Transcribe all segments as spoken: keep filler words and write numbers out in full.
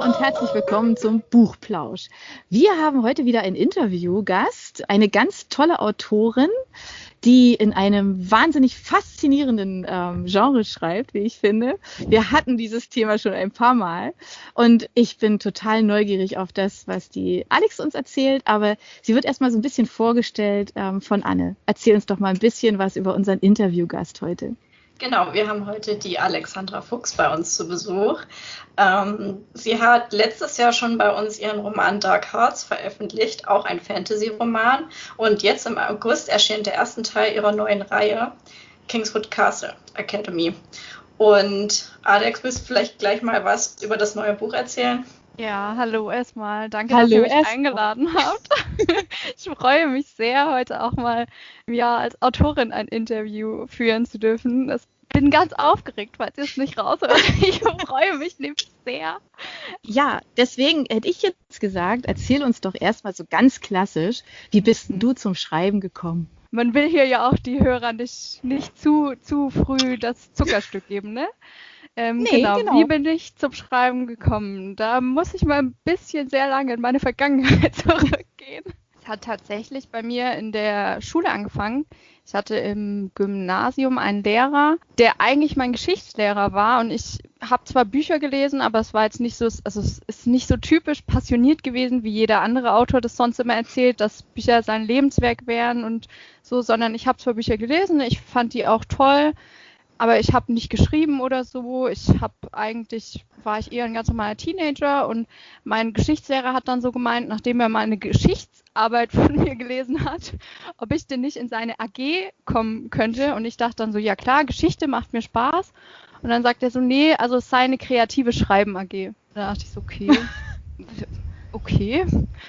und herzlich willkommen zum Buchplausch. Wir haben heute wieder einen Interviewgast, eine ganz tolle Autorin, die in einem wahnsinnig faszinierenden ähm, Genre schreibt, wie ich finde. Wir hatten dieses Thema schon ein paar Mal und ich bin total neugierig auf das, was die Alex uns erzählt, aber sie wird erstmal so ein bisschen vorgestellt ähm, von Anne. Erzähl uns doch mal ein bisschen was über unseren Interviewgast heute. Genau, wir haben heute die Alexandra Fuchs bei uns zu Besuch. Ähm, sie hat letztes Jahr schon bei uns ihren Roman Dark Hearts veröffentlicht, auch ein Fantasy-Roman. Und jetzt im August erschien der erste Teil ihrer neuen Reihe, Kingswood Castle Academy. Und Alex, willst du vielleicht gleich mal was über das neue Buch erzählen? Ja, hallo erstmal. Danke, Hallo dass ihr mich erst eingeladen habt. Ich freue mich sehr, heute auch mal ja, als Autorin ein Interview führen zu dürfen. Ich bin ganz aufgeregt, falls ihr es nicht raushört. Ich freue mich nämlich sehr. Ja, deswegen hätte ich jetzt gesagt, erzähl uns doch erstmal so ganz klassisch, wie bist denn du zum Schreiben gekommen? Man will hier ja auch die Hörer nicht, nicht zu, zu früh das Zuckerstück geben, ne? Ähm, Nee, genau. genau. Wie bin ich zum Schreiben gekommen? Da muss ich mal ein bisschen sehr lange in meine Vergangenheit zurückgehen. Es hat tatsächlich bei mir in der Schule angefangen. Ich hatte im Gymnasium einen Lehrer, der eigentlich mein Geschichtslehrer war und ich habe zwar Bücher gelesen, aber es war jetzt nicht so, also es ist nicht so typisch passioniert gewesen, wie jeder andere Autor das sonst immer erzählt, dass Bücher sein Lebenswerk wären und so, sondern ich habe zwar Bücher gelesen, ich fand die auch toll, aber ich habe nicht geschrieben oder so. Ich habe eigentlich, war ich eher ein ganz normaler Teenager und mein Geschichtslehrer hat dann so gemeint, nachdem er mal eine Geschichtsarbeit von mir gelesen hat, ob ich denn nicht in seine A G kommen könnte. Und ich dachte dann so, ja klar, Geschichte macht mir Spaß. Und dann sagt er so, nee, also es sei eine kreative Schreiben-A G. Da dachte ich so, okay, okay,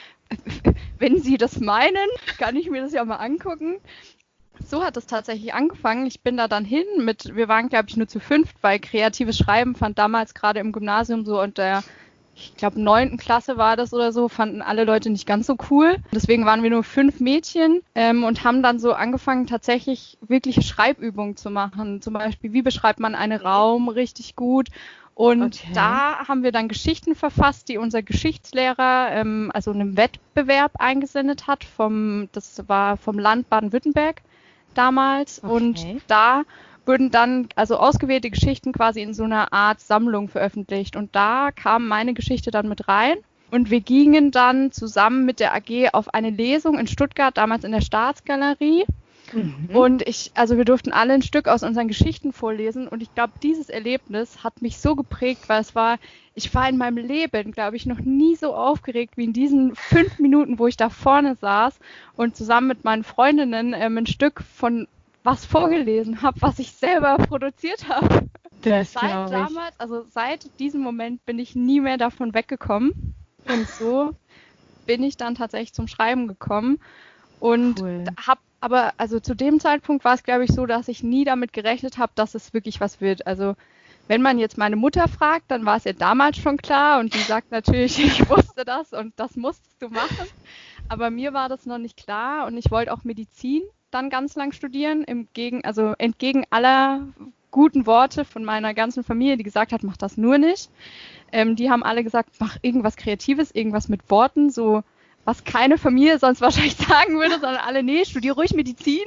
wenn Sie das meinen, kann ich mir das ja mal angucken. So hat es tatsächlich angefangen. Ich bin da dann hin mit, wir waren glaube ich nur zu fünft, weil kreatives Schreiben fand damals gerade im Gymnasium so und der, ich glaube neunten Klasse war das oder so, fanden alle Leute nicht ganz so cool. Deswegen waren wir nur fünf Mädchen ähm, und haben dann so angefangen tatsächlich wirkliche Schreibübungen zu machen. Zum Beispiel, wie beschreibt man einen Raum richtig gut? Und Okay. da haben wir dann Geschichten verfasst, die unser Geschichtslehrer ähm, also einen Wettbewerb eingesendet hat, vom, das war vom Land Baden-Württemberg damals. Okay. Und da wurden dann also ausgewählte Geschichten quasi in so einer Art Sammlung veröffentlicht. Und da kam meine Geschichte dann mit rein. Und wir gingen dann zusammen mit der A G auf eine Lesung in Stuttgart, damals in der Staatsgalerie. Mhm. Und ich, also wir durften alle ein Stück aus unseren Geschichten vorlesen und ich glaube, dieses Erlebnis hat mich so geprägt, weil es war, ich war in meinem Leben, glaube ich, noch nie so aufgeregt wie in diesen fünf Minuten, wo ich da vorne saß und zusammen mit meinen Freundinnen ähm, ein Stück von was vorgelesen habe, was ich selber produziert habe. Das Seit glaube ich. damals, also seit diesem Moment bin ich nie mehr davon weggekommen und so bin ich dann tatsächlich zum Schreiben gekommen und Cool. habe aber, also zu dem Zeitpunkt war es, glaube ich, so, dass ich nie damit gerechnet habe, dass es wirklich was wird. Also wenn man jetzt meine Mutter fragt, dann war es ja damals schon klar und die sagt natürlich, ich wusste das und das musstest du machen. Aber mir war das noch nicht klar und ich wollte auch Medizin dann ganz lang studieren, im Gegen, also entgegen aller guten Worte von meiner ganzen Familie, die gesagt hat, mach das nur nicht. Ähm, die haben alle gesagt, mach irgendwas Kreatives, irgendwas mit Worten, so was keine Familie sonst wahrscheinlich sagen würde, sondern alle, nee, studiere ruhig Medizin.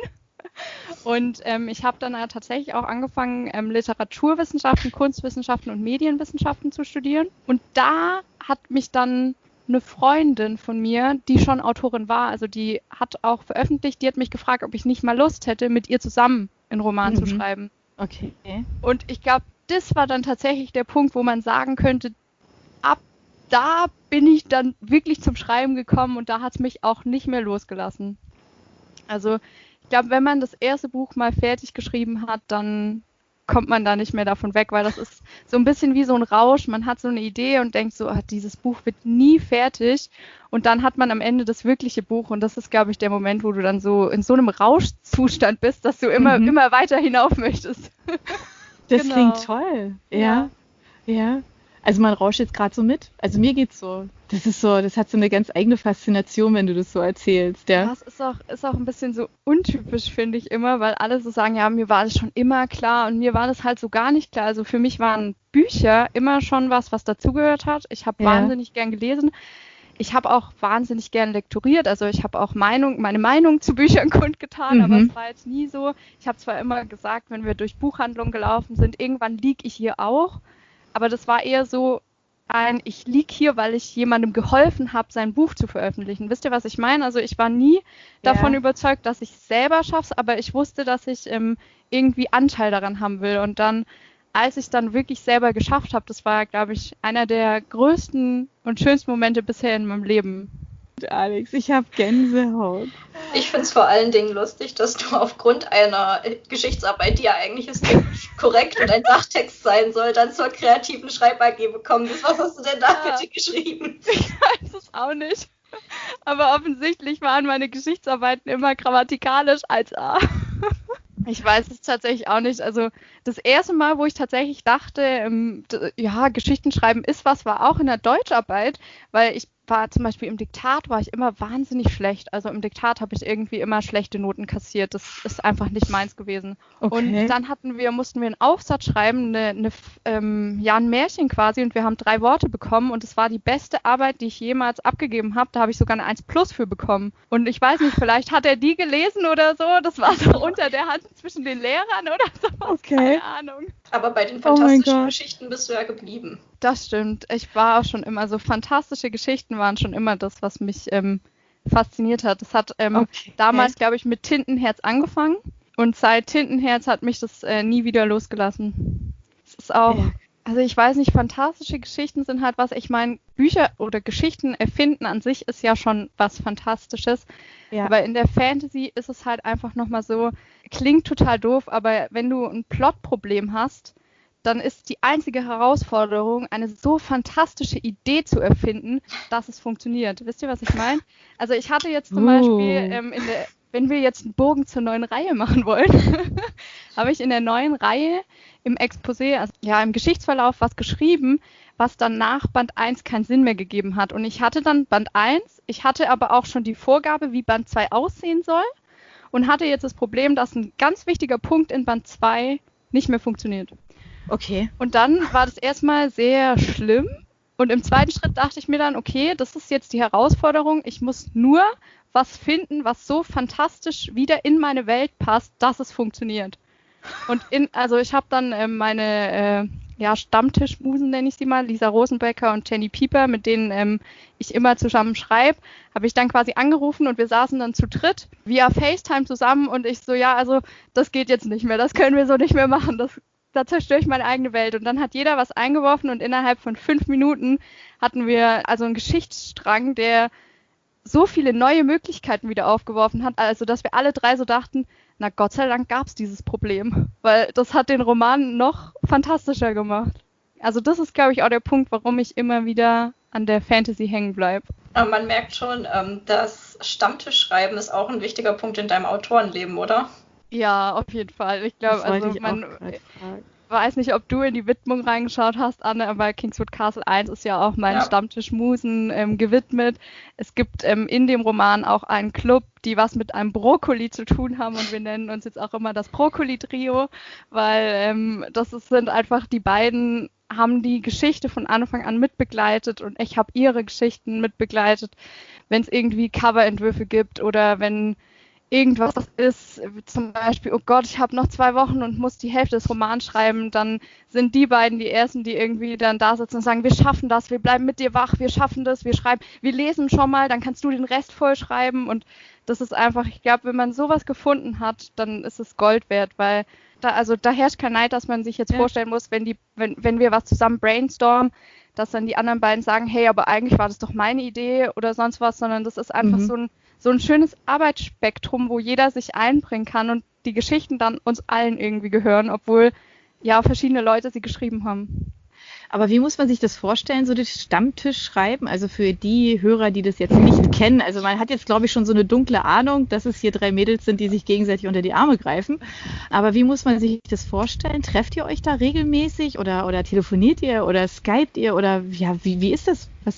Und ähm, ich habe dann ja tatsächlich auch angefangen, ähm, Literaturwissenschaften, Kunstwissenschaften und Medienwissenschaften zu studieren. Und da hat mich dann eine Freundin von mir, die schon Autorin war, also die hat auch veröffentlicht, die hat mich gefragt, ob ich nicht mal Lust hätte, mit ihr zusammen einen Roman Mhm. zu schreiben. Okay. Und ich glaube, das war dann tatsächlich der Punkt, wo man sagen könnte, ab da bin ich dann wirklich zum Schreiben gekommen und da hat es mich auch nicht mehr losgelassen. Also ich glaube, wenn man das erste Buch mal fertig geschrieben hat, dann kommt man da nicht mehr davon weg, weil das ist so ein bisschen wie so ein Rausch. Man hat so eine Idee und denkt so, ah, dieses Buch wird nie fertig und dann hat man am Ende das wirkliche Buch und das ist, glaube ich, der Moment, wo du dann so in so einem Rauschzustand bist, dass du immer, Mhm. immer weiter hinauf möchtest. Das Genau. klingt toll. Ja, ja. Also man rauscht jetzt gerade so mit. Also mir geht's so Das ist so, das hat so eine ganz eigene Faszination, wenn du das so erzählst, ja. Das ist auch, ist auch ein bisschen so untypisch, finde ich immer, weil alle so sagen, ja, mir war das schon immer klar und mir war das halt so gar nicht klar. Also für mich waren Bücher immer schon was, was dazugehört hat. Ich habe Ja. wahnsinnig gern gelesen. Ich habe auch wahnsinnig gern lektoriert. Also ich habe auch Meinung, meine Meinung zu Büchern kundgetan, Mhm. aber es war jetzt nie so. Ich habe zwar immer gesagt, wenn wir durch Buchhandlungen gelaufen sind, irgendwann lieg ich hier auch, aber das war eher so ein, ich lieg hier, weil ich jemandem geholfen habe, sein Buch zu veröffentlichen. Wisst ihr, was ich meine? Also ich war nie davon Ja. überzeugt, dass ich es selber schaffe, aber ich wusste, dass ich ähm, irgendwie Anteil daran haben will. Und dann, als ich es dann wirklich selber geschafft habe, das war, glaube ich, einer der größten und schönsten Momente bisher in meinem Leben. Alex, ich habe Gänsehaut. Ich finde es vor allen Dingen lustig, dass du aufgrund einer äh, Geschichtsarbeit, die ja eigentlich historisch korrekt und ein Sachtext sein soll, dann zur kreativen Schreib-A G bekommen bist. Was hast du denn da Ja. bitte geschrieben? Ich weiß es auch nicht. Aber offensichtlich waren meine Geschichtsarbeiten immer grammatikalisch eins A. Ich weiß es tatsächlich auch nicht. Also das erste Mal, wo ich tatsächlich dachte, ähm, d- ja, Geschichten schreiben ist was, war auch in der Deutscharbeit, weil ich war zum Beispiel im Diktat, war ich immer wahnsinnig schlecht. Also im Diktat habe ich irgendwie immer schlechte Noten kassiert. Das ist einfach nicht meins gewesen. Okay. Und dann hatten wir, mussten wir einen Aufsatz schreiben, eine, eine, ähm, ja, ein Märchen quasi, und wir haben drei Worte bekommen und es war die beste Arbeit, die ich jemals abgegeben habe. Da habe ich sogar eine eins plus für bekommen. Und ich weiß nicht, vielleicht hat er die gelesen oder so. Das war so unter der Hand zwischen den Lehrern oder sowas. Okay. Keine Ahnung. Aber bei den Oh mein fantastischen Gott. Geschichten bist du ja geblieben. Das stimmt. Ich war auch schon immer so, fantastische Geschichten waren schon immer das, was mich ähm, fasziniert hat. Das hat ähm, Okay. damals, glaube ich, mit Tintenherz angefangen und seit Tintenherz hat mich das äh, nie wieder losgelassen. Es ist auch, Ja. also ich weiß nicht, fantastische Geschichten sind halt was, ich meine, Bücher oder Geschichten erfinden an sich ist ja schon was Fantastisches, Ja. aber in der Fantasy ist es halt einfach nochmal so, klingt total doof, aber wenn du ein Plotproblem hast, dann ist die einzige Herausforderung, eine so fantastische Idee zu erfinden, dass es funktioniert. Wisst ihr, was ich meine? Also ich hatte jetzt zum Uh. Beispiel, ähm, in der, wenn wir jetzt einen Bogen zur neuen Reihe machen wollen, habe ich in der neuen Reihe im Exposé, also ja im Geschichtsverlauf was geschrieben, was dann nach Band eins keinen Sinn mehr gegeben hat. Und ich hatte dann Band eins, ich hatte aber auch schon die Vorgabe, wie Band zwei aussehen soll und hatte jetzt das Problem, dass ein ganz wichtiger Punkt in Band zwei nicht mehr funktioniert. Okay. Und dann war das erstmal sehr schlimm. Und im zweiten Schritt dachte ich mir dann, okay, das ist jetzt die Herausforderung. Ich muss nur was finden, was so fantastisch wieder in meine Welt passt, dass es funktioniert. Und in, also ich habe dann äh, meine äh, ja, Stammtischmusen, nenne ich sie mal, Lisa Rosenbecker und Jenny Pieper, mit denen ähm, ich immer zusammen schreibe, habe ich dann quasi angerufen und wir saßen dann zu dritt via FaceTime zusammen und ich so, ja, also das geht jetzt nicht mehr, das können wir so nicht mehr machen, das da zerstöre ich meine eigene Welt. Und dann hat jeder was eingeworfen und innerhalb von fünf Minuten hatten wir also einen Geschichtsstrang, der so viele neue Möglichkeiten wieder aufgeworfen hat, also dass wir alle drei so dachten, na Gott sei Dank gab es dieses Problem, weil das hat den Roman noch fantastischer gemacht. Also das ist, glaube ich, auch der Punkt, warum ich immer wieder an der Fantasy hängen bleibe. Aber man merkt schon, ähm, das Stammtischschreiben ist auch ein wichtiger Punkt in deinem Autorenleben, oder? Ja, auf jeden Fall. Ich glaube, Das wollte also ich man auch gerade fragen. weiß nicht, ob du in die Widmung reingeschaut hast, Anne, aber Kingswood Castle eins ist ja auch meinen Ja. Stammtischmusen ähm, gewidmet. Es gibt ähm, in dem Roman auch einen Club, die was mit einem Brokkoli zu tun haben und wir nennen uns jetzt auch immer das Brokkoli-Trio, weil ähm, das ist, sind einfach die beiden, haben die Geschichte von Anfang an mitbegleitet und ich habe ihre Geschichten mitbegleitet, wenn es irgendwie Coverentwürfe gibt oder wenn irgendwas ist, zum Beispiel, oh Gott, ich habe noch zwei Wochen und muss die Hälfte des Romans schreiben, dann sind die beiden die Ersten, die irgendwie dann da sitzen und sagen, wir schaffen das, wir bleiben mit dir wach, wir schaffen das, wir schreiben, wir lesen schon mal, dann kannst du den Rest voll schreiben und das ist einfach, ich glaube, wenn man sowas gefunden hat, dann ist es Gold wert, weil da, also da herrscht kein Neid, dass man sich jetzt Ja. vorstellen muss, wenn die, wenn, wenn wir was zusammen brainstormen, dass dann die anderen beiden sagen, hey, aber eigentlich war das doch meine Idee oder sonst was, sondern das ist einfach Mhm. so ein so ein schönes Arbeitsspektrum, wo jeder sich einbringen kann und die Geschichten dann uns allen irgendwie gehören, obwohl ja verschiedene Leute sie geschrieben haben. Aber wie muss man sich das vorstellen, so das Stammtischschreiben? Also für die Hörer, die das jetzt nicht kennen. Also man hat jetzt, glaube ich, schon so eine dunkle Ahnung, dass es hier drei Mädels sind, die sich gegenseitig unter die Arme greifen. Aber wie muss man sich das vorstellen? Trefft ihr euch da regelmäßig oder, oder telefoniert ihr oder skypt ihr oder ja, wie, wie ist das? Was?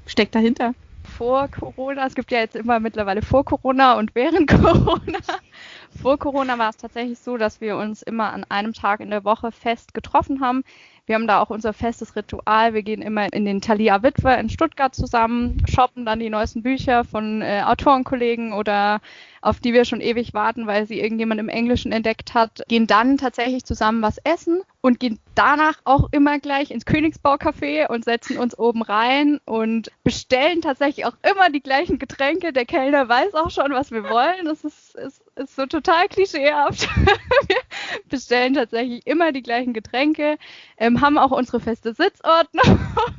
steckt dahinter? Vor Corona, es gibt ja jetzt immer mittlerweile vor Corona und während Corona. Vor Corona war es tatsächlich so, dass wir uns immer an einem Tag in der Woche fest getroffen haben. Wir haben da auch unser festes Ritual. Wir gehen immer in den Thalia Witwe in Stuttgart zusammen, shoppen dann die neuesten Bücher von äh, Autorenkollegen oder auf die wir schon ewig warten, weil sie irgendjemand im Englischen entdeckt hat, gehen dann tatsächlich zusammen was essen und gehen danach auch immer gleich ins Königsbau-Café und setzen uns oben rein und bestellen tatsächlich auch immer die gleichen Getränke. Der Kellner weiß auch schon, was wir wollen. Das ist, ist, ist so total klischeehaft. Wir bestellen tatsächlich immer die gleichen Getränke, ähm, haben auch unsere feste Sitzordnung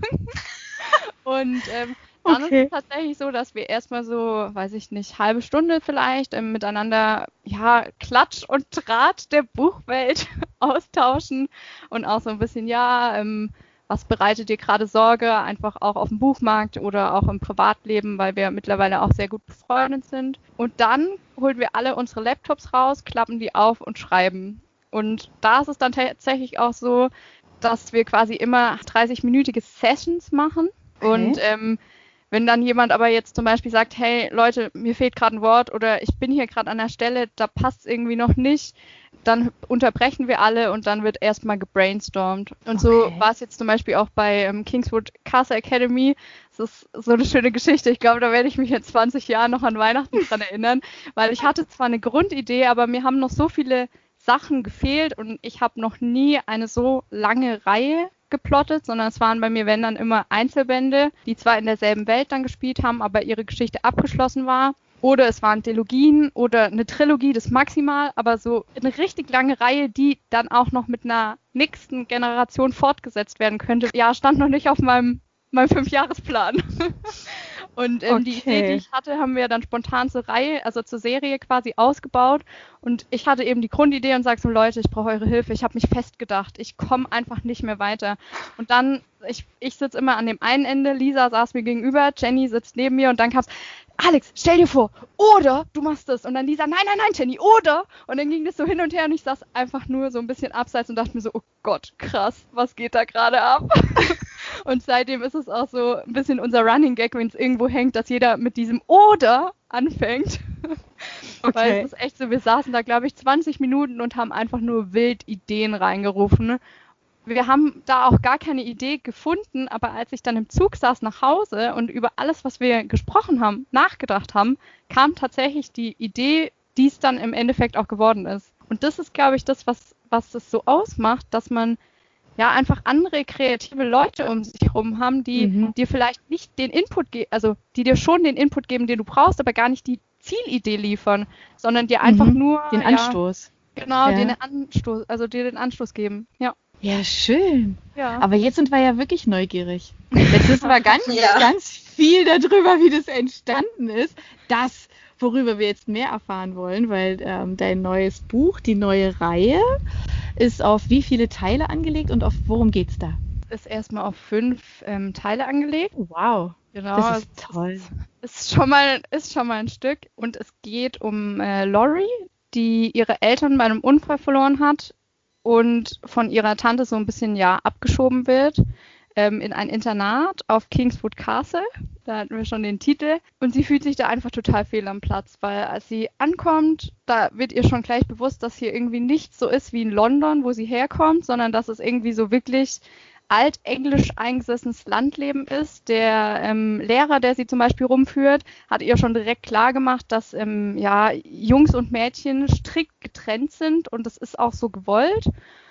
und ähm, dann okay. ist es tatsächlich so, dass wir erstmal so, weiß ich nicht, halbe Stunde vielleicht ähm, miteinander, ja, Klatsch und Draht der Buchwelt austauschen und auch so ein bisschen, ja, ähm, was bereitet dir gerade Sorge, einfach auch auf dem Buchmarkt oder auch im Privatleben, weil wir mittlerweile auch sehr gut befreundet sind. Und dann holen wir alle unsere Laptops raus, klappen die auf und schreiben. Und da ist es dann tatsächlich auch so, dass wir quasi immer dreißig-minütige Sessions machen. Okay. Und ähm, wenn dann jemand aber jetzt zum Beispiel sagt, hey Leute, mir fehlt gerade ein Wort oder ich bin hier gerade an der Stelle, da passt es irgendwie noch nicht, dann unterbrechen wir alle und dann wird erstmal gebrainstormt. Und okay. so war es jetzt zum Beispiel auch bei ähm, Kingswood Castle Academy. Das ist so eine schöne Geschichte. Ich glaube, da werde ich mich in zwanzig Jahren noch an Weihnachten dran erinnern, weil ich hatte zwar eine Grundidee, aber mir haben noch so viele Sachen gefehlt und ich habe noch nie eine so lange Reihe geplottet, sondern es waren bei mir, wenn dann immer Einzelbände, die zwar in derselben Welt dann gespielt haben, aber ihre Geschichte abgeschlossen war. Oder es waren Dilogien oder eine Trilogie, das maximal, aber so eine richtig lange Reihe, die dann auch noch mit einer nächsten Generation fortgesetzt werden könnte. Ja, stand noch nicht auf meinem, meinem Fünfjahresplan. Und ähm, okay. die Idee, die ich hatte, haben wir dann spontan zur Reihe, also zur Serie quasi ausgebaut. Und ich hatte eben die Grundidee und sage so, Leute, ich brauche eure Hilfe. Ich habe mich festgedacht. Ich komme einfach nicht mehr weiter. Und dann, ich, ich sitze immer an dem einen Ende, Lisa saß mir gegenüber, Jenny sitzt neben mir und dann kam es, Alex, stell dir vor, oder du machst das. Und dann Lisa, nein, nein, nein, Jenny, oder. Und dann ging das so hin und her und ich saß einfach nur so ein bisschen abseits und dachte mir so, oh Gott, krass, was geht da gerade ab? Und seitdem ist es auch so ein bisschen unser Running Gag, wenn es irgendwo hängt, dass jeder mit diesem oder anfängt. Okay. Weil es ist echt so, wir saßen da, glaube ich, zwanzig Minuten und haben einfach nur wild Ideen reingerufen. Wir haben da auch gar keine Idee gefunden, aber als ich dann im Zug saß nach Hause und über alles, was wir gesprochen haben, nachgedacht haben, kam tatsächlich die Idee, die es dann im Endeffekt auch geworden ist. Und das ist, glaube ich, das, was, was das so ausmacht, dass man ja einfach andere kreative Leute um sich herum haben, die mhm. dir vielleicht nicht den Input geben, also die dir schon den Input geben, den du brauchst, aber gar nicht die Zielidee liefern, sondern dir einfach mhm. nur den Anstoß. Ja, genau, ja. den Anstoß, also dir den Anstoß geben. Ja. Ja, schön. Ja. Aber jetzt sind wir ja wirklich neugierig. Jetzt wissen wir ganz, ja. ganz viel darüber, wie das entstanden ist. Das, worüber wir jetzt mehr erfahren wollen, weil ähm, dein neues Buch, die neue Reihe, ist auf wie viele Teile angelegt und auf worum geht's da? Ist erstmal auf fünf ähm, Teile angelegt. Wow. Genau. Das ist toll. Ist, ist, schon mal, ist schon mal ein Stück. Und es geht um äh, Laurie, die ihre Eltern bei einem Unfall verloren hat und von ihrer Tante so ein bisschen ja abgeschoben wird ähm, in ein Internat auf Kingswood Castle. Da hatten wir schon den Titel. Und sie fühlt sich da einfach total fehl am Platz, weil als sie ankommt, da wird ihr schon gleich bewusst, dass hier irgendwie nicht so ist wie in London, wo sie herkommt, sondern dass es irgendwie so wirklich altenglisch eingesessenes Landleben ist. Der ähm, Lehrer, der sie zum Beispiel rumführt, hat ihr schon direkt klar gemacht, dass ähm, ja, Jungs und Mädchen strikt getrennt sind und das ist auch so gewollt.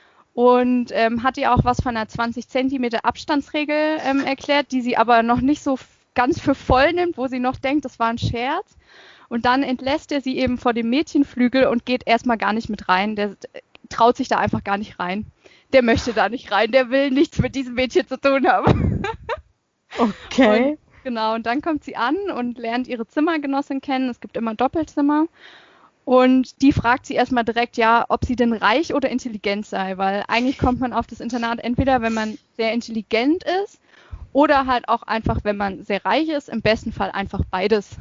Und ähm, hat ihr auch was von einer zwanzig Zentimeter Abstandsregel ähm, erklärt, die sie aber noch nicht so f- ganz für voll nimmt, wo sie noch denkt, das war ein Scherz. Und dann entlässt er sie eben vor dem Mädchenflügel und geht erstmal gar nicht mit rein. Der äh, traut sich da einfach gar nicht rein. Der möchte da nicht rein, der will nichts mit diesem Mädchen zu tun haben. Okay. Und, genau, und dann kommt sie an und lernt ihre Zimmergenossin kennen. Es gibt immer Doppelzimmer. Und die fragt sie erstmal direkt, ja, ob sie denn reich oder intelligent sei, weil eigentlich kommt man auf das Internat entweder, wenn man sehr intelligent ist oder halt auch einfach, wenn man sehr reich ist, im besten Fall einfach beides.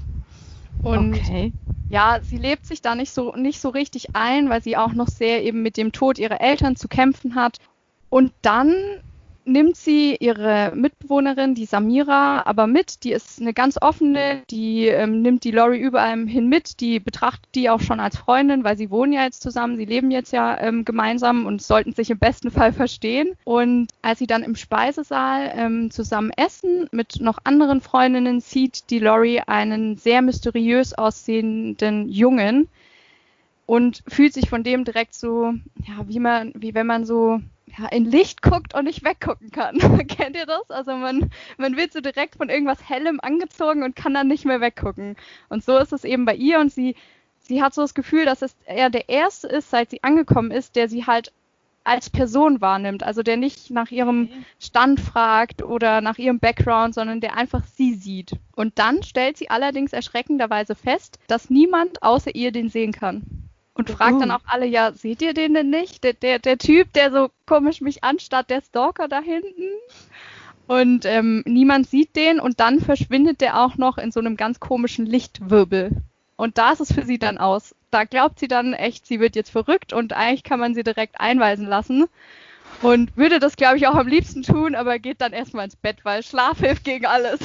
Und okay. Ja, sie lebt sich da nicht so, nicht so richtig ein, weil sie auch noch sehr eben mit dem Tod ihrer Eltern zu kämpfen hat. Und dann nimmt sie ihre Mitbewohnerin, die Samira, aber mit. Die ist eine ganz offene, die ähm, nimmt die Laurie überall hin mit. Die betrachtet die auch schon als Freundin, weil sie wohnen ja jetzt zusammen, sie leben jetzt ja ähm, gemeinsam und sollten sich im besten Fall verstehen. Und als sie dann im Speisesaal ähm, zusammen essen mit noch anderen Freundinnen, sieht die Laurie einen sehr mysteriös aussehenden Jungen und fühlt sich von dem direkt so, ja, wie man, wie wenn man so ja, in Licht guckt und nicht weggucken kann. Kennt ihr das? Also man, man wird so direkt von irgendwas Hellem angezogen und kann dann nicht mehr weggucken. Und so ist es eben bei ihr und sie, sie hat so das Gefühl, dass es er der Erste ist, seit sie angekommen ist, der sie halt als Person wahrnimmt. Also der nicht nach ihrem Stand fragt oder nach ihrem Background, sondern der einfach sie sieht. Und dann stellt sie allerdings erschreckenderweise fest, dass niemand außer ihr den sehen kann. Und fragt dann auch alle, ja, seht ihr den denn nicht? Der, der, der Typ, der so komisch mich anstarrt, der Stalker da hinten. Und ähm, niemand sieht den und dann verschwindet der auch noch in so einem ganz komischen Lichtwirbel. Und da ist es für sie dann aus. Da glaubt sie dann echt, sie wird jetzt verrückt und eigentlich kann man sie direkt einweisen lassen. Und würde das, glaube ich, auch am liebsten tun, aber geht dann erstmal ins Bett, weil Schlaf hilft gegen alles.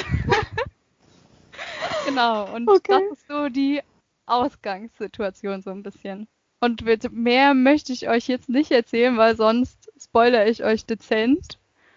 Genau, und okay. Das ist so die Ausgangssituation so ein bisschen. Und mehr möchte ich euch jetzt nicht erzählen, weil sonst spoilere ich euch dezent.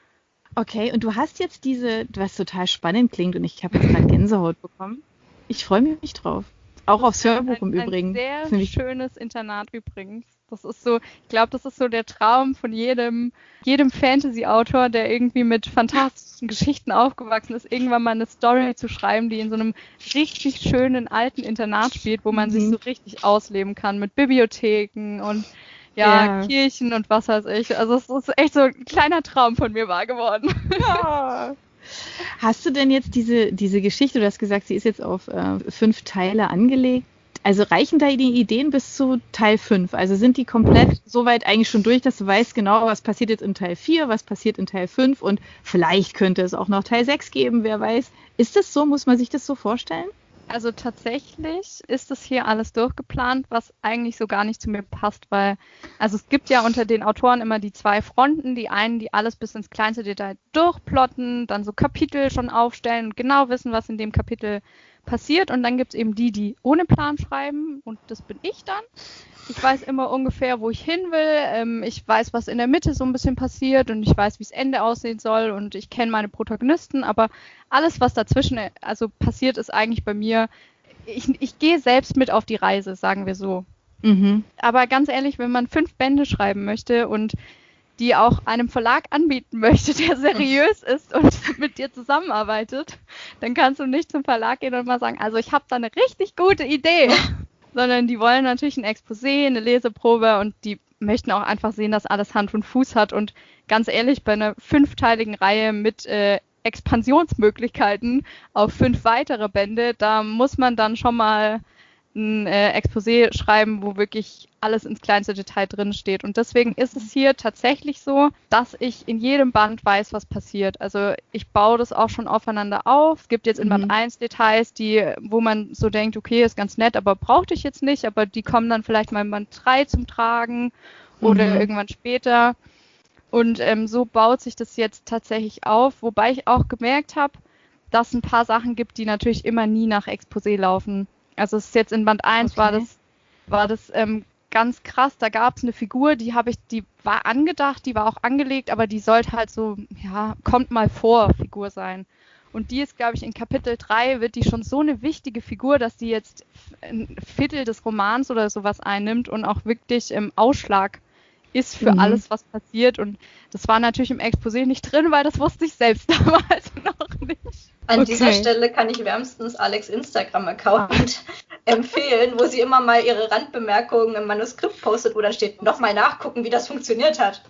Okay, und du hast jetzt diese, was total spannend klingt und ich habe jetzt gerade Gänsehaut bekommen. Ich freue mich drauf. Auch aufs Hörbuch im Übrigen. Ein sehr schönes Internat übrigens. Das ist so, ich glaube, das ist so der Traum von jedem, jedem Fantasy-Autor, der irgendwie mit fantastischen Geschichten aufgewachsen ist, irgendwann mal eine Story zu schreiben, die in so einem richtig schönen alten Internat spielt, wo man mhm. sich so richtig ausleben kann mit Bibliotheken und ja, ja, Kirchen und was weiß ich. Also es ist echt so ein kleiner Traum von mir wahr geworden. Ja. Hast du denn jetzt diese, diese Geschichte, du hast gesagt, sie ist jetzt auf äh, fünf Teile angelegt. Also reichen da die Ideen bis zu Teil fünf? Also sind die komplett soweit eigentlich schon durch, dass du weißt genau, was passiert jetzt in Teil vier, was passiert in Teil fünf und vielleicht könnte es auch noch Teil sechs geben, wer weiß. Ist das so? Muss man sich das so vorstellen? Also tatsächlich ist das hier alles durchgeplant, was eigentlich so gar nicht zu mir passt, weil, also es gibt ja unter den Autoren immer die zwei Fronten, die einen, die alles bis ins kleinste Detail durchplotten, dann so Kapitel schon aufstellen und genau wissen, was in dem Kapitel passiert und dann gibt es eben die, die ohne Plan schreiben und das bin ich dann. Ich weiß immer ungefähr, wo ich hin will, ähm, ich weiß, was in der Mitte so ein bisschen passiert und ich weiß, wie das Ende aussehen soll und ich kenne meine Protagonisten, aber alles, was dazwischen also passiert, ist eigentlich bei mir, ich, ich gehe selbst mit auf die Reise, sagen wir so. Mhm. Aber ganz ehrlich, wenn man fünf Bände schreiben möchte und die auch einem Verlag anbieten möchte, der seriös ist und mit dir zusammenarbeitet, dann kannst du nicht zum Verlag gehen und mal sagen, also ich habe da eine richtig gute Idee. Sondern die wollen natürlich ein Exposé, eine Leseprobe und die möchten auch einfach sehen, dass alles Hand und Fuß hat. Und ganz ehrlich, bei einer fünfteiligen Reihe mit äh, Expansionsmöglichkeiten auf fünf weitere Bände, da muss man dann schon mal ein äh, Exposé schreiben, wo wirklich alles ins kleinste Detail drin steht. Und deswegen ist es hier tatsächlich so, dass ich in jedem Band weiß, was passiert. Also ich baue das auch schon aufeinander auf. Es gibt jetzt in Band mhm. eins Details, die, wo man so denkt, okay, ist ganz nett, aber brauchte ich jetzt nicht, aber die kommen dann vielleicht mal in Band drei zum Tragen oder mhm. irgendwann später. Und ähm, so baut sich das jetzt tatsächlich auf, wobei ich auch gemerkt habe, dass es ein paar Sachen gibt, die natürlich immer nie nach Exposé laufen. Also es ist jetzt in Band eins okay. war das, war das ähm, ganz krass. Da gab es eine Figur, die habe ich, die war angedacht, die war auch angelegt, aber die sollte halt so, ja, kommt mal vor Figur sein. Und die ist, glaube ich, in Kapitel drei wird die schon so eine wichtige Figur, dass die jetzt ein Viertel des Romans oder sowas einnimmt und auch wirklich im Ausschlag ist für mhm. alles, was passiert. Und das war natürlich im Exposé nicht drin, weil das wusste ich selbst damals noch nicht. An okay. dieser Stelle kann ich wärmstens Alex' Instagram-Account empfehlen, wo sie immer mal ihre Randbemerkungen im Manuskript postet, wo dann steht, nochmal nachgucken, wie das funktioniert hat.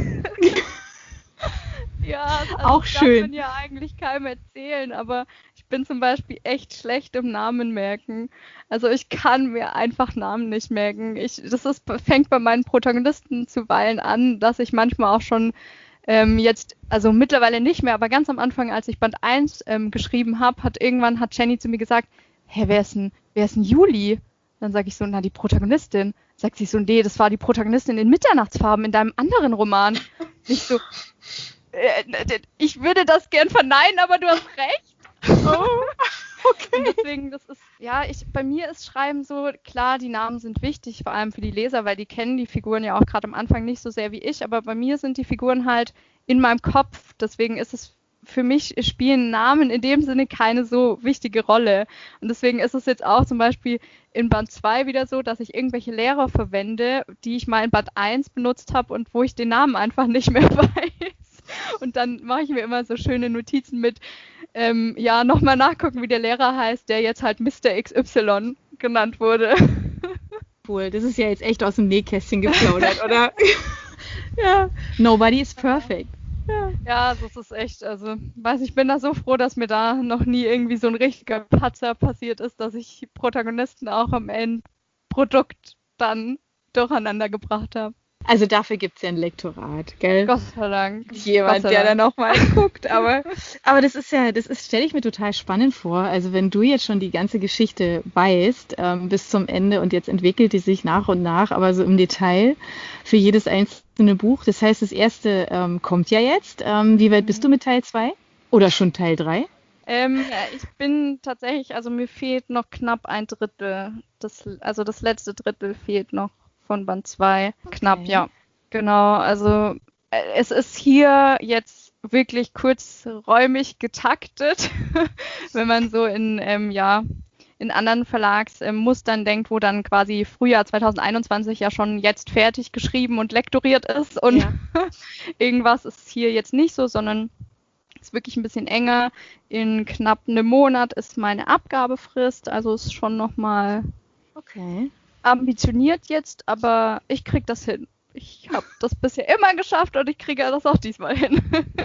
Ja, also auch schön. Das darf man ja eigentlich keinem erzählen, aber ich bin zum Beispiel echt schlecht im Namen merken. Also ich kann mir einfach Namen nicht merken. Ich, das ist, fängt bei meinen Protagonisten zuweilen an, dass ich manchmal auch schon ähm, jetzt, also mittlerweile nicht mehr, aber ganz am Anfang, als ich Band eins ähm, geschrieben habe, hat irgendwann hat Jenny zu mir gesagt, hä, wer ist denn, wer ist denn Juli? Dann sage ich so, na, die Protagonistin. Sagt sie so, nee, das war die Protagonistin in Mitternachtsfarben in deinem anderen Roman. Nicht so, Äh, ich würde das gern verneinen, aber du hast recht. Oh, okay. Und deswegen, das ist, ja, ich, bei mir ist Schreiben so, klar, die Namen sind wichtig, vor allem für die Leser, weil die kennen die Figuren ja auch gerade am Anfang nicht so sehr wie ich, aber bei mir sind die Figuren halt in meinem Kopf, deswegen ist es für mich, spielen Namen in dem Sinne keine so wichtige Rolle. Und deswegen ist es jetzt auch zum Beispiel in Band zwei wieder so, dass ich irgendwelche Lehrer verwende, die ich mal in Band eins benutzt habe und wo ich den Namen einfach nicht mehr weiß. Und dann mache ich mir immer so schöne Notizen mit, ähm, ja, nochmal nachgucken, wie der Lehrer heißt, der jetzt halt Mister X Y genannt wurde. Cool, das ist ja jetzt echt aus dem Nähkästchen geplaudert, oder? Ja, nobody is perfect. Ja. ja, das ist echt, also, weiß ich bin da so froh, dass mir da noch nie irgendwie so ein richtiger Patzer passiert ist, dass ich Protagonisten auch am Endprodukt dann durcheinander gebracht habe. Also dafür gibt es ja ein Lektorat, gell? Gott sei Dank. Jemand, der da nochmal guckt, aber, aber das ist ja, das ist, stelle ich mir total spannend vor. Also wenn du jetzt schon die ganze Geschichte weißt, ähm, bis zum Ende und jetzt entwickelt die sich nach und nach, aber so im Detail für jedes einzelne Buch. Das heißt, das erste ähm, kommt ja jetzt. Ähm, wie weit bist du mit Teil zwei? Oder schon Teil drei? Ähm, ich bin tatsächlich, also mir fehlt noch knapp ein Drittel. Das, also das letzte Drittel fehlt noch. Von Band zwei, okay. Knapp, ja. Genau, also äh, es ist hier jetzt wirklich kurzräumig getaktet, wenn man so in, ähm, ja, in anderen Verlagsmustern ähm, denkt, wo dann quasi Frühjahr zwanzig einundzwanzig ja schon jetzt fertig geschrieben und lektoriert ist und ja. Irgendwas ist hier jetzt nicht so, sondern es ist wirklich ein bisschen enger. In knapp einem Monat ist meine Abgabefrist, also ist schon nochmal... Okay. ambitioniert jetzt, aber ich krieg das hin. Ich habe das bisher immer geschafft und ich kriege das auch diesmal hin.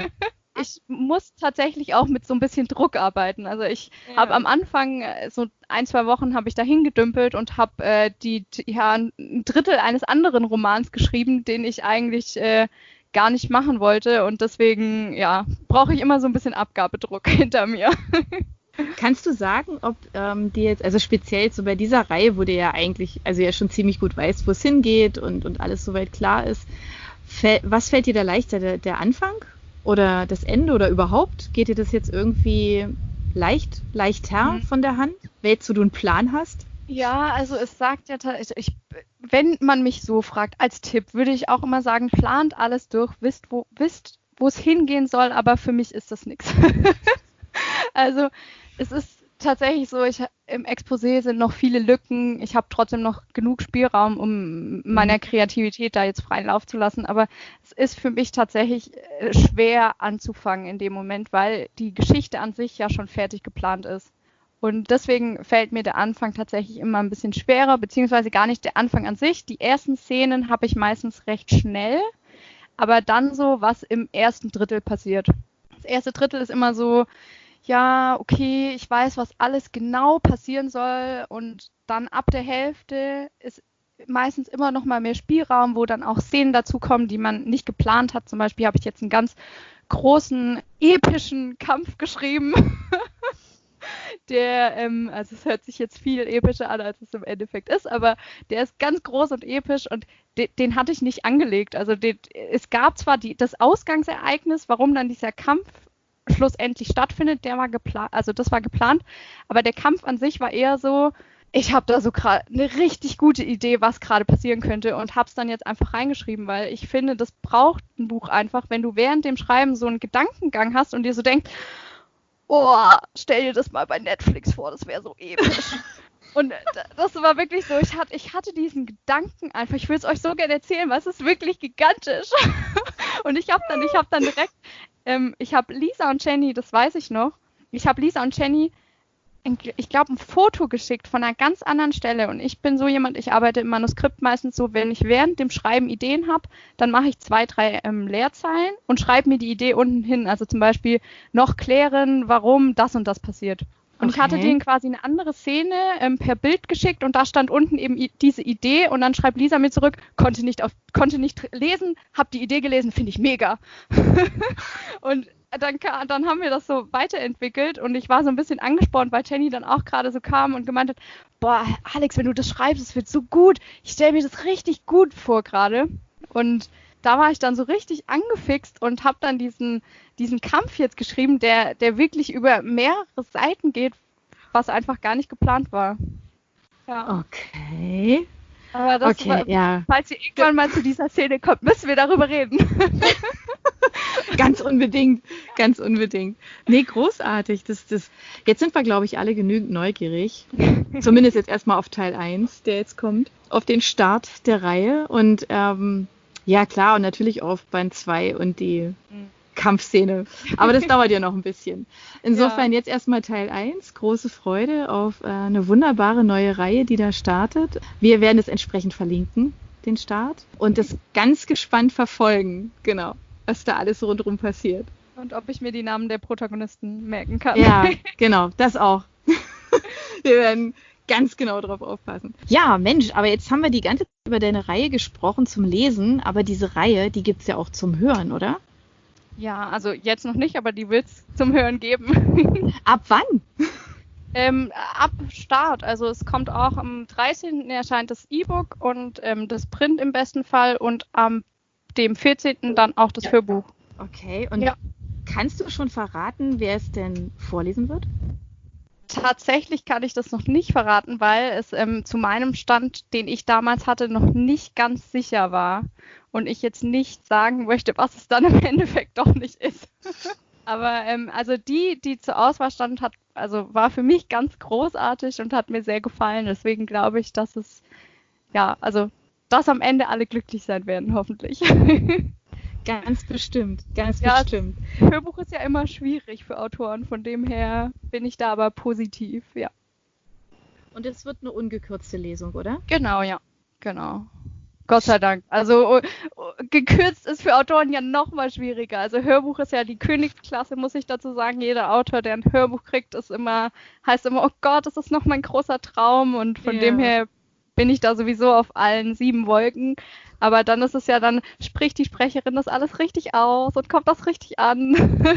Ich muss tatsächlich auch mit so ein bisschen Druck arbeiten. Also ich ja. habe am Anfang, so ein, zwei Wochen habe ich da hingedümpelt und habe äh, die, ja, ein Drittel eines anderen Romans geschrieben, den ich eigentlich äh, gar nicht machen wollte und deswegen, ja, brauche ich immer so ein bisschen Abgabedruck hinter mir. Kannst du sagen, ob ähm, dir jetzt, also speziell so bei dieser Reihe, wo du ja eigentlich, also ja schon ziemlich gut weißt, wo es hingeht und, und alles soweit klar ist, fäll, was fällt dir da leichter, der, der Anfang oder das Ende oder überhaupt? Geht dir das jetzt irgendwie leicht, leichter mhm. von der Hand, wählst du einen Plan hast? Ja, also es sagt ja tatsächlich, wenn man mich so fragt, als Tipp, würde ich auch immer sagen, plant alles durch, wisst, wo wisst, wo es hingehen soll, aber für mich ist das nichts. Also es ist tatsächlich so, ich, im Exposé sind noch viele Lücken. Ich habe trotzdem noch genug Spielraum, um meiner Kreativität da jetzt freien Lauf zu lassen. Aber es ist für mich tatsächlich schwer anzufangen in dem Moment, weil die Geschichte an sich ja schon fertig geplant ist. Und deswegen fällt mir der Anfang tatsächlich immer ein bisschen schwerer, beziehungsweise gar nicht der Anfang an sich. Die ersten Szenen habe ich meistens recht schnell, aber dann so, was im ersten Drittel passiert. Das erste Drittel ist immer so, ja, okay, ich weiß, was alles genau passieren soll und dann ab der Hälfte ist meistens immer noch mal mehr Spielraum, wo dann auch Szenen dazukommen, die man nicht geplant hat. Zum Beispiel habe ich jetzt einen ganz großen, epischen Kampf geschrieben, der, ähm, also es hört sich jetzt viel epischer an, als es im Endeffekt ist, aber der ist ganz groß und episch und de- den hatte ich nicht angelegt. Also den, es gab zwar die, das Ausgangsereignis, warum dann dieser Kampf schlussendlich stattfindet, der war geplant, also das war geplant, aber der Kampf an sich war eher so, ich habe da so gerade eine richtig gute Idee, was gerade passieren könnte und habe es dann jetzt einfach reingeschrieben, weil ich finde, das braucht ein Buch einfach, wenn du während dem Schreiben so einen Gedankengang hast und dir so denkst, oh, stell dir das mal bei Netflix vor, das wäre so episch. Und das war wirklich so, ich hatte, ich hatte diesen Gedanken einfach, ich will es euch so gerne erzählen, weil es ist wirklich gigantisch. Und ich habe dann, ich habe dann direkt, ähm, ich habe Lisa und Jenny, das weiß ich noch, ich habe Lisa und Jenny, ich glaube, ein Foto geschickt von einer ganz anderen Stelle. Und ich bin so jemand, ich arbeite im Manuskript meistens so, wenn ich während dem Schreiben Ideen habe, dann mache ich zwei, drei ähm, Leerzeilen und schreibe mir die Idee unten hin. Also zum Beispiel noch klären, warum das und das passiert. Und okay. Ich hatte denen quasi eine andere Szene ähm, per Bild geschickt und da stand unten eben i- diese Idee und dann schreibt Lisa mir zurück, konnte nicht auf, konnte nicht lesen, hab die Idee gelesen, finde ich mega. Und dann, dann haben wir das so weiterentwickelt und ich war so ein bisschen angespornt, weil Jenny dann auch gerade so kam und gemeint hat, boah, Alex, wenn du das schreibst, es wird so gut. Ich stelle mir das richtig gut vor gerade. Und da war ich dann so richtig angefixt und habe dann diesen, diesen Kampf jetzt geschrieben, der, der wirklich über mehrere Seiten geht, was einfach gar nicht geplant war. Ja. Okay. Aber das okay, war, ja. falls ihr irgendwann mal zu dieser Szene kommt, müssen wir darüber reden. Ganz unbedingt, ganz unbedingt. Nee, großartig. Das, das, jetzt sind wir, glaube ich, alle genügend neugierig. Zumindest jetzt erstmal auf Teil eins, der jetzt kommt. Auf den Start der Reihe. Und ähm, ja, klar, und natürlich auf Band zwei und die mhm. Kampfszene. Aber das dauert ja noch ein bisschen. Insofern ja. Jetzt erstmal Teil eins. Große Freude auf äh, eine wunderbare neue Reihe, die da startet. Wir werden es entsprechend verlinken, den Start. Und das ganz gespannt verfolgen. Genau. Was da alles rundherum passiert. Und ob ich mir die Namen der Protagonisten merken kann. Ja, genau, das auch. Wir werden ganz genau drauf aufpassen. Ja, Mensch, aber jetzt haben wir die ganze Zeit über deine Reihe gesprochen zum Lesen, aber diese Reihe, die gibt es ja auch zum Hören, oder? Ja, also jetzt noch nicht, aber die wird es zum Hören geben. Ab wann? Ähm, ab Start, also es kommt auch am dreizehnten erscheint das E-Book und ähm, das Print im besten Fall und am dem vierzehnten dann auch das ja. Hörbuch. Okay, und ja. kannst du schon verraten, wer es denn vorlesen wird? Tatsächlich kann ich das noch nicht verraten, weil es ähm, zu meinem Stand, den ich damals hatte, noch nicht ganz sicher war. Und ich jetzt nicht sagen möchte, was es dann im Endeffekt doch nicht ist. Aber ähm, also die, die zur Auswahl stand, hat, also war für mich ganz großartig und hat mir sehr gefallen. Deswegen glaube ich, dass es, ja, also dass am Ende alle glücklich sein werden, hoffentlich. Ganz bestimmt, ganz ja, bestimmt. Das Hörbuch ist ja immer schwierig für Autoren, von dem her bin ich da aber positiv, ja. Und es wird eine ungekürzte Lesung, oder? Genau, ja, genau. Gott sei Dank. Also gekürzt ist für Autoren ja noch mal schwieriger. Also Hörbuch ist ja die Königsklasse, muss ich dazu sagen. Jeder Autor, der ein Hörbuch kriegt, ist immer, heißt immer, oh Gott, das ist noch mein großer Traum. Und von yeah. dem her bin ich da sowieso auf allen sieben Wolken. Aber dann ist es ja, dann spricht die Sprecherin das alles richtig aus und kommt das richtig an.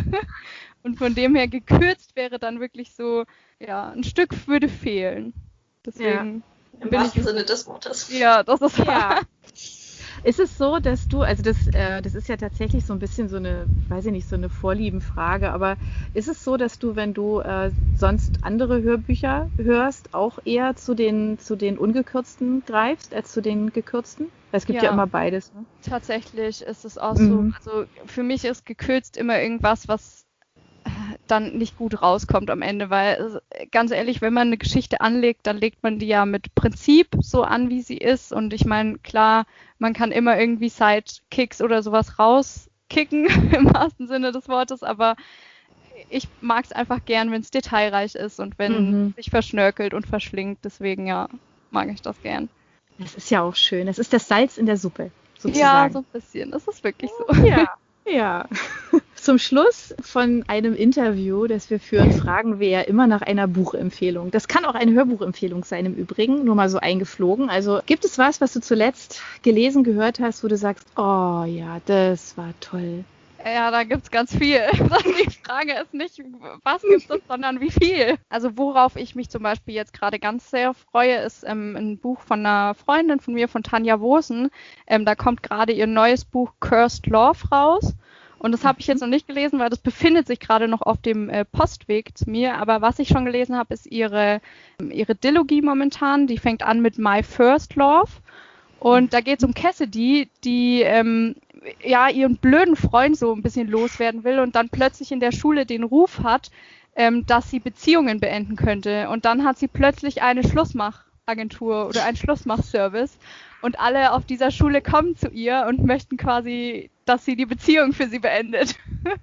Und von dem her gekürzt wäre dann wirklich so, ja, ein Stück würde fehlen. Deswegen... Ja. Im wahrsten Sinne des Wortes. Ja, das ist ja. Ist es so, dass du, also das, äh, das ist ja tatsächlich so ein bisschen so eine, weiß ich nicht, so eine Vorliebenfrage, aber ist es so, dass du, wenn du äh, sonst andere Hörbücher hörst, auch eher zu den, zu den ungekürzten greifst, als zu den gekürzten? Weil es gibt ja, ja immer beides. Ne? Tatsächlich ist es auch mhm. so, also für mich ist gekürzt immer irgendwas, was dann nicht gut rauskommt am Ende, weil ganz ehrlich, wenn man eine Geschichte anlegt, dann legt man die ja mit Prinzip so an, wie sie ist und ich meine, klar, man kann immer irgendwie Sidekicks oder sowas rauskicken, im wahrsten Sinne des Wortes, aber ich mag es einfach gern, wenn es detailreich ist und wenn mhm. sich verschnörkelt und verschlingt, deswegen ja, mag ich das gern. Das ist ja auch schön, das ist das Salz in der Suppe, sozusagen. Ja, so ein bisschen, das ist wirklich so. Ja. Ja, zum Schluss von einem Interview, das wir führen, fragen wir ja immer nach einer Buchempfehlung. Das kann auch eine Hörbuchempfehlung sein im Übrigen, nur mal so eingeflogen. Also gibt es was, was du zuletzt gelesen, gehört hast, wo du sagst, oh ja, das war toll? Ja, da gibt's ganz viel. Die Frage ist nicht, was gibt es, sondern wie viel. Also worauf ich mich zum Beispiel jetzt gerade ganz sehr freue, ist ähm, ein Buch von einer Freundin von mir, von Tanja Wosen. Ähm, da kommt gerade ihr neues Buch Cursed Love raus. Und das habe ich jetzt noch nicht gelesen, weil das befindet sich gerade noch auf dem äh, Postweg zu mir. Aber was ich schon gelesen habe, ist ihre, ihre Dilogie momentan. Die fängt an mit My First Love. Und da geht es um Cassidy, die ähm, ja ihren blöden Freund so ein bisschen loswerden will und dann plötzlich in der Schule den Ruf hat, ähm, dass sie Beziehungen beenden könnte. Und dann hat sie plötzlich eine Schlussmachagentur oder einen Schlussmachservice. Und alle auf dieser Schule kommen zu ihr und möchten quasi, dass sie die Beziehung für sie beendet.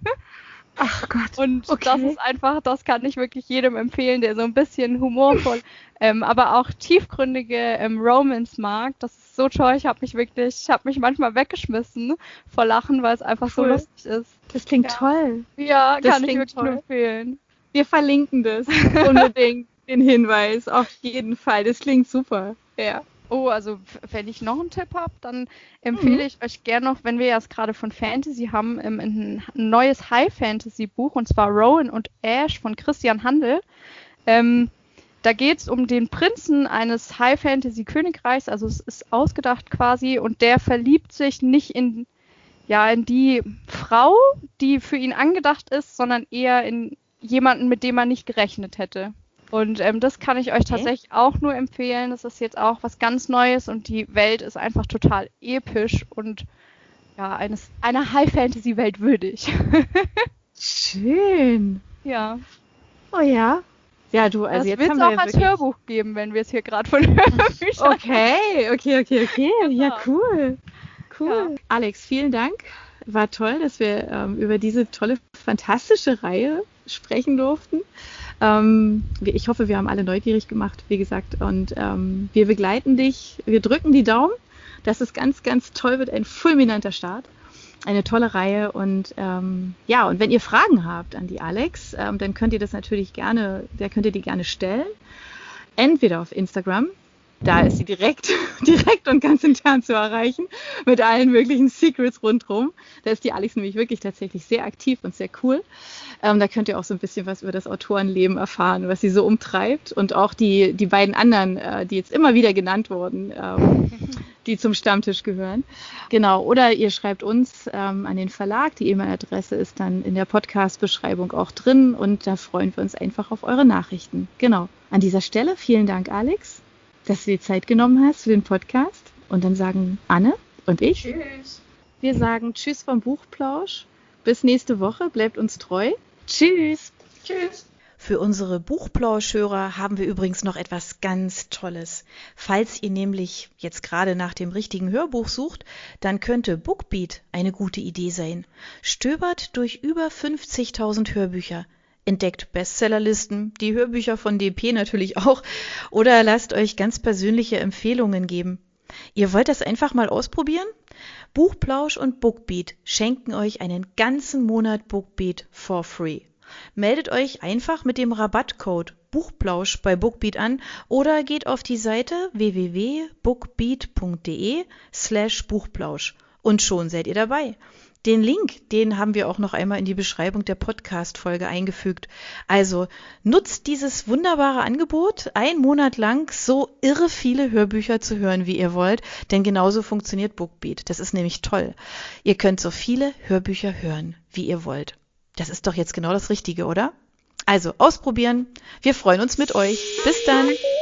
Ach Gott. Und okay. das ist einfach, das kann ich wirklich jedem empfehlen, der so ein bisschen humorvoll, ähm, aber auch tiefgründige ähm, Romance mag. Das ist so toll. Ich habe mich wirklich, ich habe mich manchmal weggeschmissen vor Lachen, weil es einfach cool. so lustig ist. Das klingt ja. toll. Ja, das kann ich wirklich toll. nur empfehlen. Wir verlinken das unbedingt, den Hinweis, auf jeden Fall. Das klingt super. Ja. Oh, also wenn ich noch einen Tipp habe, dann empfehle mhm. ich euch gerne noch, wenn wir jetzt gerade von Fantasy haben, ein, ein neues High-Fantasy-Buch, und zwar Rowan und Ash von Christian Handel. Ähm, da geht es um den Prinzen eines High-Fantasy-Königreichs, also es ist ausgedacht quasi, und der verliebt sich nicht in ja, in die Frau, die für ihn angedacht ist, sondern eher in jemanden, mit dem man nicht gerechnet hätte. Und ähm, das kann ich euch Okay. tatsächlich auch nur empfehlen. Das ist jetzt auch was ganz Neues und die Welt ist einfach total episch und ja, eines, einer High-Fantasy-Welt würdig. Schön. Ja, Oh ja. Ja, du, also das jetzt wird haben es wir auch ja als wirklich... Hörbuch geben, wenn wir es hier gerade von Hörbüchern. Okay, okay, okay, okay. Ja, Genau. cool. Cool. Ja. Alex, vielen Dank. War toll, dass wir ähm, über diese tolle, fantastische Reihe sprechen durften. Ähm, wir- ich hoffe, wir haben alle neugierig gemacht, wie gesagt. Und ähm, wir begleiten dich. Wir drücken die Daumen, dass es ganz, ganz toll wird. Ein fulminanter Start. Eine tolle Reihe. Und ähm, ja, und wenn ihr Fragen habt an die Alex, ähm, dann könnt ihr das natürlich gerne, da könnt ihr die gerne stellen. Entweder auf Instagram, da ist sie direkt, direkt und ganz intern zu erreichen, mit allen möglichen Secrets rundherum. Da ist die Alex nämlich wirklich tatsächlich sehr aktiv und sehr cool. Ähm, da könnt ihr auch so ein bisschen was über das Autorenleben erfahren, was sie so umtreibt. Und auch die, die beiden anderen, äh, die jetzt immer wieder genannt wurden, ähm, die zum Stammtisch gehören. Genau, oder ihr schreibt uns ähm, an den Verlag. Die E-Mail-Adresse ist dann in der Podcast-Beschreibung auch drin und da freuen wir uns einfach auf eure Nachrichten. Genau. An dieser Stelle vielen Dank, Alex, dass du dir Zeit genommen hast für den Podcast. Und dann sagen Anne und ich, Tschüss. wir sagen Tschüss vom Buchplausch. Bis nächste Woche. Bleibt uns treu. Tschüss. Tschüss. Für unsere Buchplauschhörer haben wir übrigens noch etwas ganz Tolles. Falls ihr nämlich jetzt gerade nach dem richtigen Hörbuch sucht, dann könnte Bookbeat eine gute Idee sein. Stöbert durch über fünfzigtausend Hörbücher. Entdeckt Bestsellerlisten, die Hörbücher von D P natürlich auch, oder lasst euch ganz persönliche Empfehlungen geben. Ihr wollt das einfach mal ausprobieren? Buchplausch und Bookbeat schenken euch einen ganzen Monat Bookbeat for free. Meldet euch einfach mit dem Rabattcode Buchplausch bei Bookbeat an oder geht auf die Seite w w w punkt bookbeat punkt d e slash Buchplausch und schon seid ihr dabei. Den Link, den haben wir auch noch einmal in die Beschreibung der Podcast-Folge eingefügt. Also nutzt dieses wunderbare Angebot, einen Monat lang so irre viele Hörbücher zu hören, wie ihr wollt, denn genauso funktioniert Bookbeat. Das ist nämlich toll. Ihr könnt so viele Hörbücher hören, wie ihr wollt. Das ist doch jetzt genau das Richtige, oder? Also ausprobieren. Wir freuen uns mit euch. Bis dann.